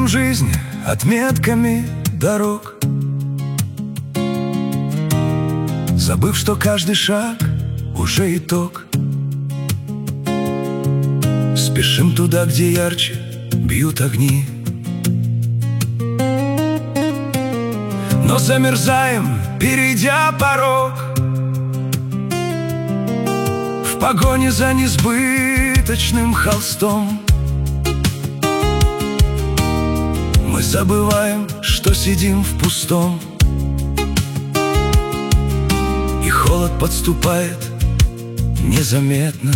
Живем жизнь отметками дорог, забыв, что каждый шаг уже итог. Спешим туда, где ярче бьют огни, но замерзаем, перейдя порог, в погоне за несбыточным холстом. Мы забываем, что сидим в пустом, и холод подступает незаметно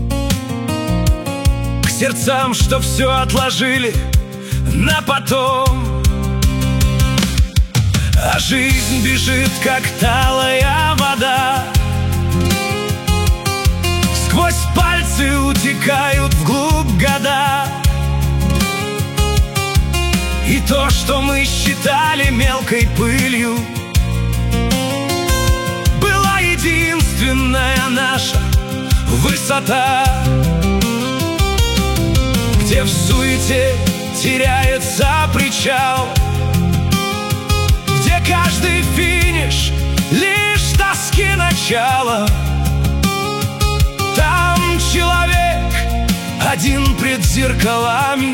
к сердцам, что все отложили на потом. А жизнь бежит, как талая вода, сквозь пальцы утекают вглубь года. И то, что мы считали мелкой пылью, была единственная наша высота, где в суете теряется причал, где каждый финиш лишь тоски начала. Там человек один пред зеркалами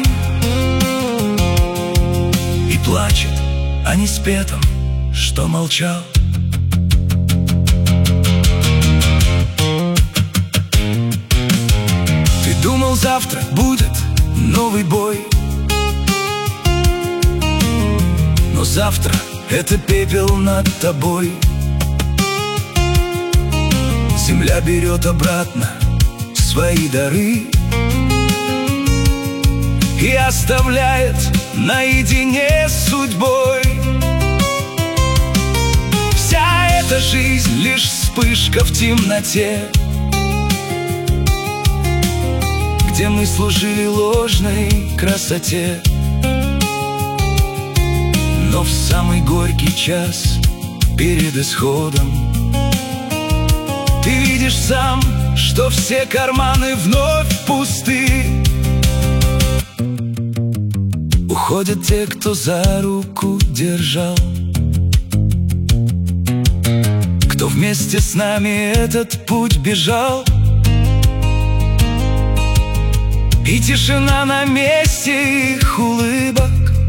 и плачет о неспетом, что молчал. Ты думал, завтра будет новый бой, но завтра — это пепел над тобой. Земля берет обратно свои дары и оставляет наедине с судьбой. Вся эта жизнь — лишь вспышка в темноте, где мы служили ложной красоте. Но в самый горький час перед исходом ты видишь сам, что все карманы вновь пусты. Уходят те, кто за руку держал, кто вместе с нами этот путь бежал. И тишина на месте их улыбок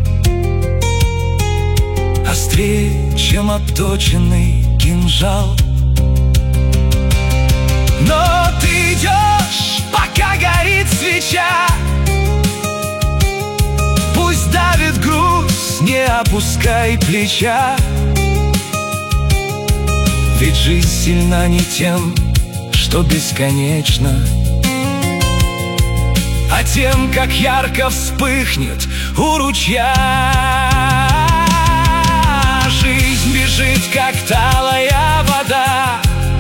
острее, чем отточенный кинжал. Но ты идешь, пока горит свеча, пусть давит груз, не опускай плеча. Ведь жизнь сильна не тем, что бесконечно, а тем, как ярко вспыхнет у ручья. Жизнь бежит, как талая вода,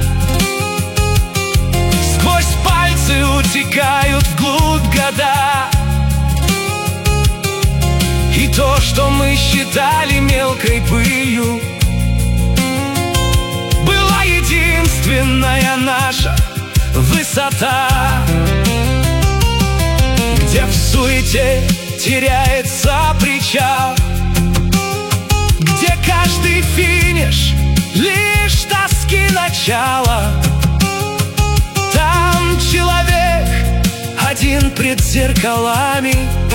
сквозь пальцы утекают вглубь года. И то, что мы считали мелкой пылью, была единственная наша высота, где в суете теряется причал, где каждый финиш лишь тоски начала. Там человек один пред зеркалами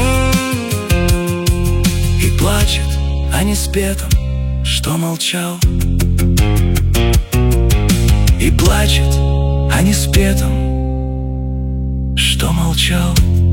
и плачет о неспетом, что молчал. И плачет о неспетом, что молчал.